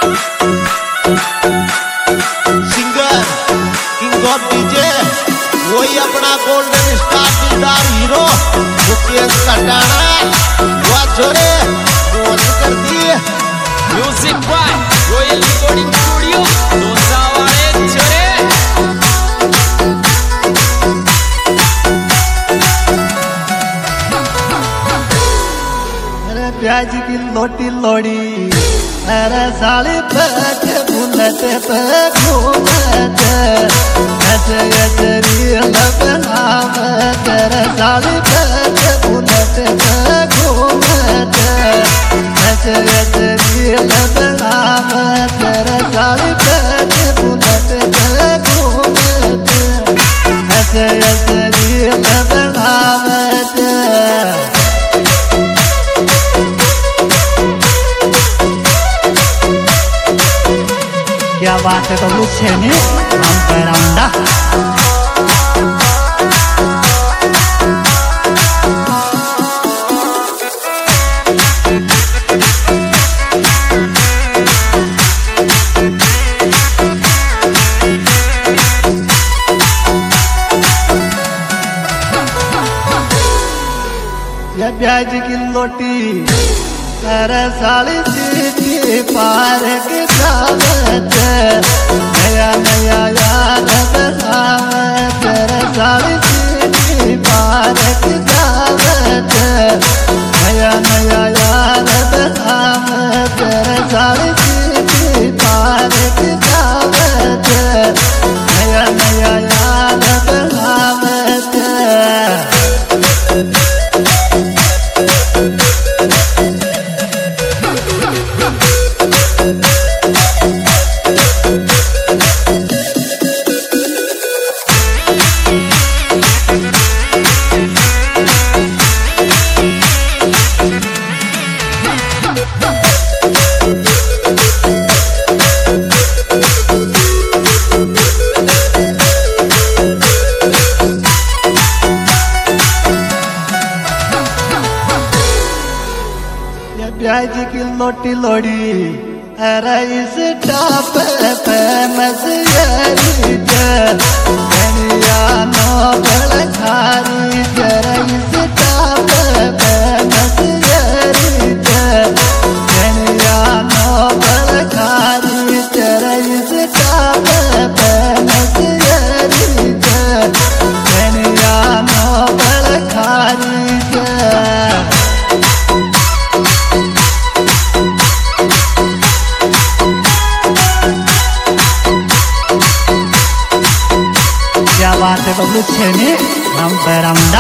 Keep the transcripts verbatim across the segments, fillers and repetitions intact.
Singer king of DJ वही अपना golden star दिलदार हीरो मुकेश कटाना हुआ छोरे मौज कर दिए। Music by royal recording studio Dausa वाले छोरे। अरे प्याज की लोटी लोड़ी अरे साली पैक बुलेट पे घूमते ऐसे ऐसे रील बनावत तेरे साली पैक बुलेट पे घूमते ऐसे ऐसे रील बनावत तेरे साली पैक बुलेट पे घूमते ऐसे ऐसे रील बनावत। क्या बात है बबलू छेनी हम पैरांडा। ये प्याज की लोटी तेरे साली सीटी पार के सावत नया नया याद बनावत तेरे साली सीटी पार के सावत नया नया याद बनावत तेरे साली सीटी पार के सावत नया नया याद बनावत। प्याज की लोटी लोड़ी अरे इस टाप पे मसयरी जनिया नोबल खारी जरा इस टाप पे मसयरी जनिया नोबल खारी जरा इस टाप पे मसयरी जनिया नोबल खारी। क्या बात है बबलू छेनी हम पैरांडा।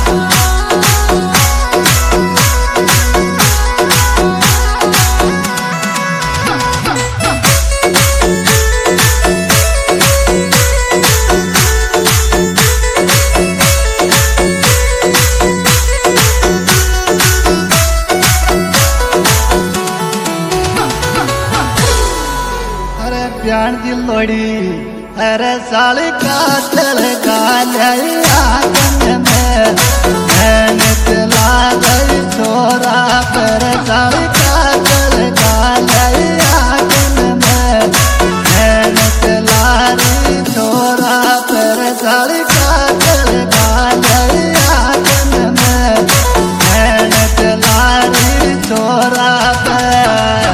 अरे प्यार की लोड़ी अरे साली कातल गालिया आंगन में मैंने चला गई छोरा पर साली कातल गालिया आंगन में मैंने चला रही छोरा पर साली कातल गालिया आंगन में मैंने चला रही छोरा पर।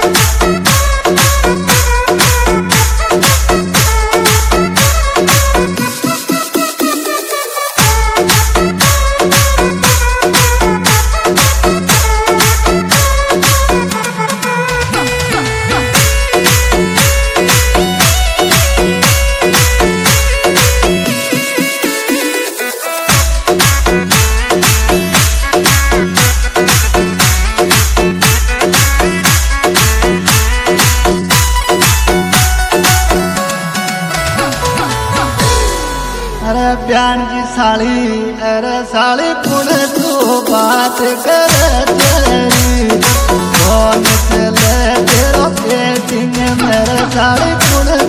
अरे प्यान जी साली अरे साली कुण तू बात कर तेरी कौन चले तेरा पेटिंग मेरे साली कुण